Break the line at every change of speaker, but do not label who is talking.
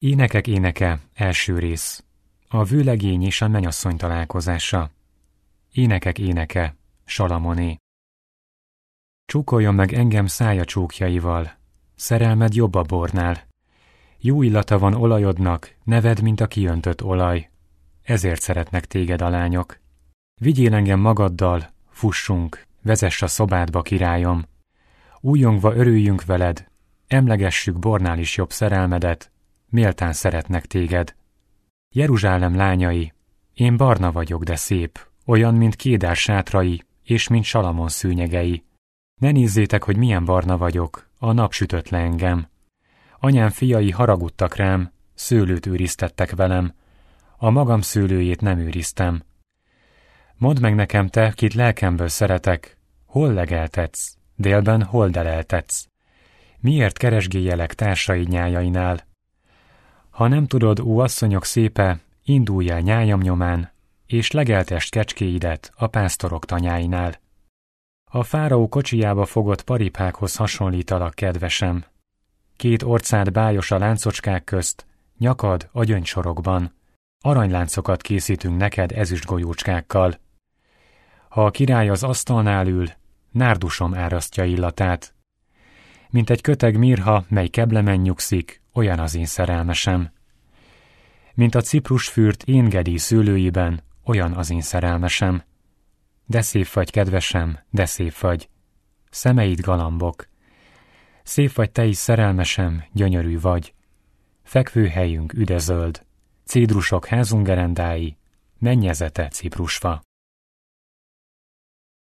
Énekek éneke, első rész. A vőlegény és a mennyasszony találkozása. Énekek éneke, Salamoné. Csókoljon meg engem szája csókjaival, szerelmed jobb a bornál. Jó illata van olajodnak, neved, mint a kiöntött olaj. Ezért szeretnek téged a lányok. Vigyél engem magaddal, fussunk, vezess a szobádba, királyom. Újjongva örüljünk veled, emlegessük bornál is jobb szerelmedet, méltán szeretnek téged. Jeruzsálem lányai, én barna vagyok, de szép, olyan, mint Kédár sátrai, és mint Salamon szőnyegei. Ne nézzétek, hogy milyen barna vagyok, a nap sütött le engem. Anyám fiai haragudtak rám, szőlőt őriztettek velem, a magam szőlőjét nem őriztem. Mondd meg nekem te, kit lelkemből szeretek, hol legeltetsz, délben hol deleltetsz. Miért keresgéljelek társaid nyájainál? Ha nem tudod, ó asszonyok szépe, indulj el nyájam nyomán, és legeltest kecskéidet a pásztorok tanyáinál. A fáraó kocsijába fogott paripákhoz hasonlítalak, kedvesem. Két orcád bájos a láncocskák közt, nyakad a gyöngysorokban. Aranyláncokat készítünk neked ezüstgolyócskákkal. Ha a király az asztalnál ül, nárdusom árasztja illatát. Mint egy köteg mirha, mely keblemen nyugszik, olyan az én szerelmesem. Mint a ciprusfürt éngedi szőlőiben, olyan az én szerelmesem. De szép vagy, kedvesem, de szép vagy. Szemeid galambok. Szép vagy te is, szerelmesem, gyönyörű vagy. Fekvőhelyünk üdezöld. Cédrusok házunk gerendái, mennyezete ciprusfa.